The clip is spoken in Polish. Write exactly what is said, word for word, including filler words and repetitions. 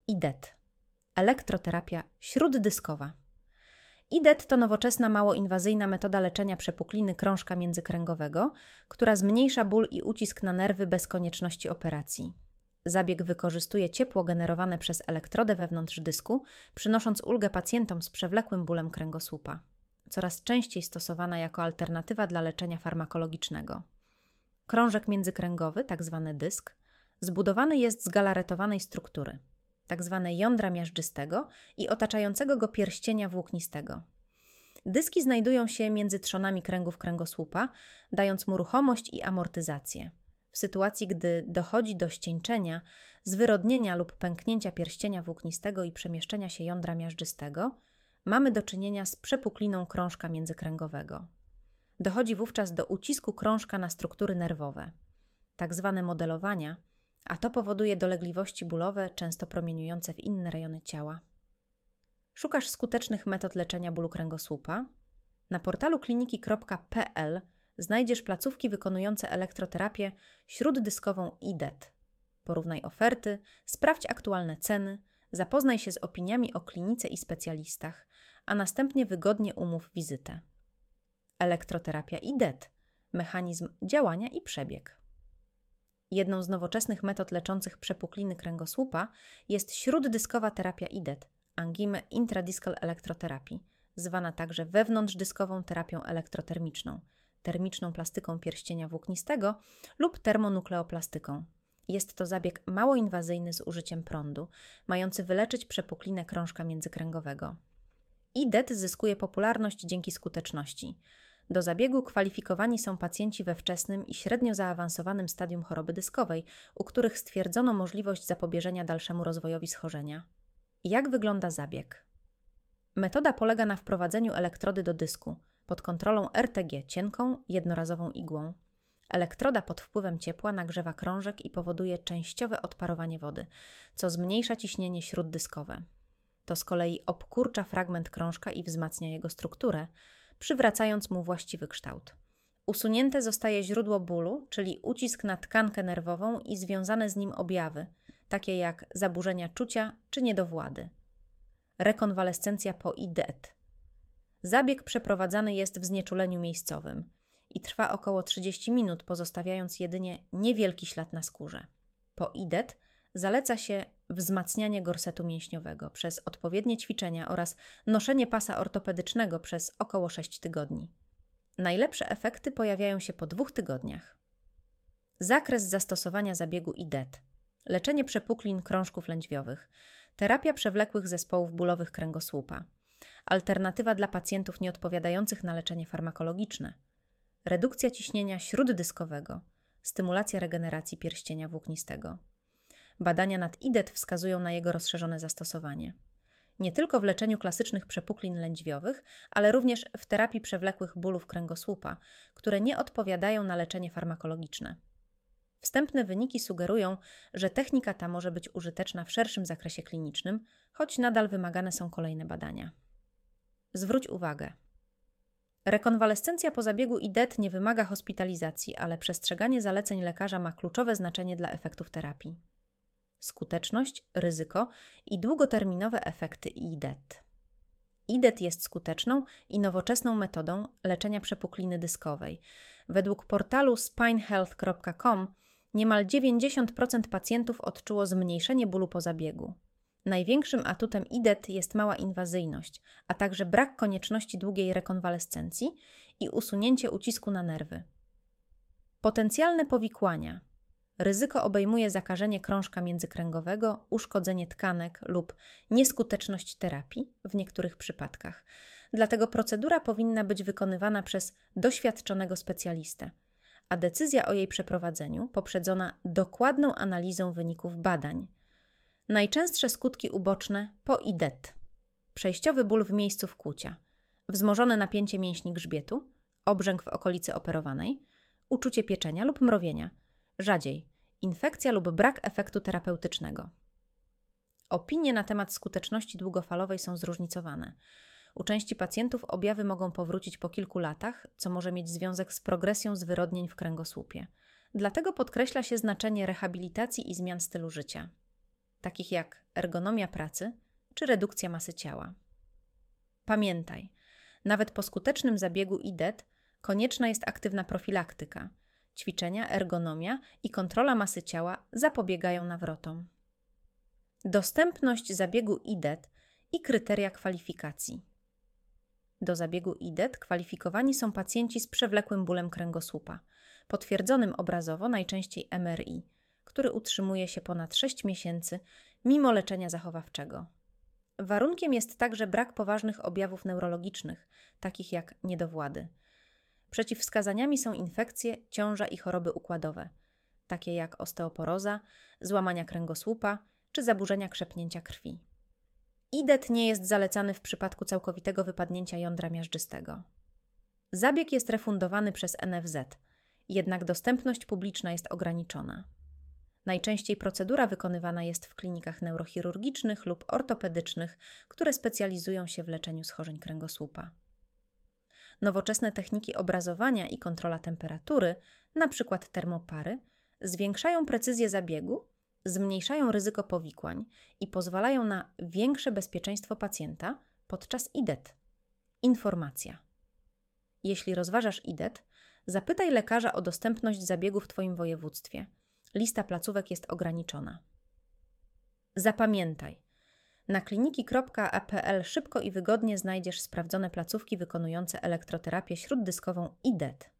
I D E T – elektroterapia śróddyskowa. I D E T to nowoczesna, mało inwazyjna metoda leczenia przepukliny krążka międzykręgowego, która zmniejsza ból i ucisk na nerwy bez konieczności operacji. Zabieg wykorzystuje ciepło generowane przez elektrodę wewnątrz dysku, przynosząc ulgę pacjentom z przewlekłym bólem kręgosłupa. Coraz częściej stosowana jako alternatywa dla leczenia farmakologicznego. Krążek międzykręgowy, tzw. dysk, zbudowany jest z galaretowanej struktury, tzw. jądra miażdżystego i otaczającego go pierścienia włóknistego. Dyski znajdują się między trzonami kręgów kręgosłupa, dając mu ruchomość i amortyzację. W sytuacji, gdy dochodzi do ścieńczenia, zwyrodnienia lub pęknięcia pierścienia włóknistego i przemieszczenia się jądra miażdżystego, mamy do czynienia z przepukliną krążka międzykręgowego. Dochodzi wówczas do ucisku krążka na struktury nerwowe, tak zwane modelowania, a to powoduje dolegliwości bólowe, często promieniujące w inne rejony ciała. Szukasz skutecznych metod leczenia bólu kręgosłupa? Na portalu kliniki kropka p l znajdziesz placówki wykonujące elektroterapię śróddyskową I D E T. Porównaj oferty, sprawdź aktualne ceny, zapoznaj się z opiniami o klinice i specjalistach, a następnie wygodnie umów wizytę. Elektroterapia I D E T – mechanizm działania i przebieg. Jedną z nowoczesnych metod leczących przepukliny kręgosłupa jest śróddyskowa terapia I D E T, Angimy Intradiscal Electrotherapy, zwana także wewnątrzdyskową terapią elektrotermiczną, termiczną plastyką pierścienia włóknistego lub termonukleoplastyką. Jest to zabieg mało inwazyjny z użyciem prądu, mający wyleczyć przepuklinę krążka międzykręgowego. I D E T zyskuje popularność dzięki skuteczności. Do zabiegu kwalifikowani są pacjenci we wczesnym i średnio zaawansowanym stadium choroby dyskowej, u których stwierdzono możliwość zapobieżenia dalszemu rozwojowi schorzenia. Jak wygląda zabieg? Metoda polega na wprowadzeniu elektrody do dysku pod kontrolą R T G cienką, jednorazową igłą. Elektroda pod wpływem ciepła nagrzewa krążek i powoduje częściowe odparowanie wody, co zmniejsza ciśnienie śróddyskowe. To z kolei obkurcza fragment krążka i wzmacnia jego strukturę, przywracając mu właściwy kształt. Usunięte zostaje źródło bólu, czyli ucisk na tkankę nerwową i związane z nim objawy, takie jak zaburzenia czucia czy niedowłady. Rekonwalescencja po I D E T. Zabieg przeprowadzany jest w znieczuleniu miejscowym i trwa około trzydzieści minut, pozostawiając jedynie niewielki ślad na skórze. Po I D E T zaleca się wzmacnianie gorsetu mięśniowego przez odpowiednie ćwiczenia oraz noszenie pasa ortopedycznego przez około sześć tygodni. Najlepsze efekty pojawiają się po dwóch tygodniach. Zakres zastosowania zabiegu I D E T. Leczenie przepuklin krążków lędźwiowych. Terapia przewlekłych zespołów bólowych kręgosłupa. Alternatywa dla pacjentów nieodpowiadających na leczenie farmakologiczne. Redukcja ciśnienia śróddyskowego. Stymulacja regeneracji pierścienia włóknistego. Badania nad I D E T wskazują na jego rozszerzone zastosowanie. Nie tylko w leczeniu klasycznych przepuklin lędźwiowych, ale również w terapii przewlekłych bólów kręgosłupa, które nie odpowiadają na leczenie farmakologiczne. Wstępne wyniki sugerują, że technika ta może być użyteczna w szerszym zakresie klinicznym, choć nadal wymagane są kolejne badania. Zwróć uwagę. Rekonwalescencja po zabiegu I D E T nie wymaga hospitalizacji, ale przestrzeganie zaleceń lekarza ma kluczowe znaczenie dla efektów terapii. Skuteczność, ryzyko i długoterminowe efekty I D E T. I D E T jest skuteczną i nowoczesną metodą leczenia przepukliny dyskowej. Według portalu spine health kropka com niemal dziewięćdziesiąt procent pacjentów odczuło zmniejszenie bólu po zabiegu. Największym atutem I D E T jest mała inwazyjność, a także brak konieczności długiej rekonwalescencji i usunięcie ucisku na nerwy. Potencjalne powikłania. Ryzyko obejmuje zakażenie krążka międzykręgowego, uszkodzenie tkanek lub nieskuteczność terapii w niektórych przypadkach. Dlatego procedura powinna być wykonywana przez doświadczonego specjalistę, a decyzja o jej przeprowadzeniu poprzedzona dokładną analizą wyników badań. Najczęstsze skutki uboczne po I D E T. Przejściowy ból w miejscu wkłucia, wzmożone napięcie mięśni grzbietu, obrzęk w okolicy operowanej, uczucie pieczenia lub mrowienia, rzadziej infekcja lub brak efektu terapeutycznego. Opinie na temat skuteczności długofalowej są zróżnicowane. U części pacjentów objawy mogą powrócić po kilku latach, co może mieć związek z progresją zwyrodnień w kręgosłupie. Dlatego podkreśla się znaczenie rehabilitacji i zmian stylu życia. takich jak ergonomia pracy czy redukcja masy ciała. Pamiętaj, nawet po skutecznym zabiegu I D E T konieczna jest aktywna profilaktyka. Ćwiczenia, ergonomia i kontrola masy ciała zapobiegają nawrotom. Dostępność zabiegu I D E T i kryteria kwalifikacji. Do zabiegu I D E T kwalifikowani są pacjenci z przewlekłym bólem kręgosłupa, potwierdzonym obrazowo najczęściej M R I, który utrzymuje się ponad sześć miesięcy mimo leczenia zachowawczego. Warunkiem jest także brak poważnych objawów neurologicznych, takich jak niedowłady. Przeciwwskazaniami są infekcje, ciąża i choroby układowe, takie jak osteoporoza, złamania kręgosłupa czy zaburzenia krzepnięcia krwi. I D E T nie jest zalecany w przypadku całkowitego wypadnięcia jądra miażdżystego. Zabieg jest refundowany przez N F Z, jednak dostępność publiczna jest ograniczona. Najczęściej procedura wykonywana jest w klinikach neurochirurgicznych lub ortopedycznych, które specjalizują się w leczeniu schorzeń kręgosłupa. Nowoczesne techniki obrazowania i kontrola temperatury, np. termopary, zwiększają precyzję zabiegu, zmniejszają ryzyko powikłań i pozwalają na większe bezpieczeństwo pacjenta podczas I D E T. Informacja. Jeśli rozważasz I D E T, zapytaj lekarza o dostępność zabiegu w Twoim województwie. Lista placówek jest ograniczona. Zapamiętaj. Na kliniki kropka a p l szybko i wygodnie znajdziesz sprawdzone placówki wykonujące elektroterapię śróddyskową I D E T.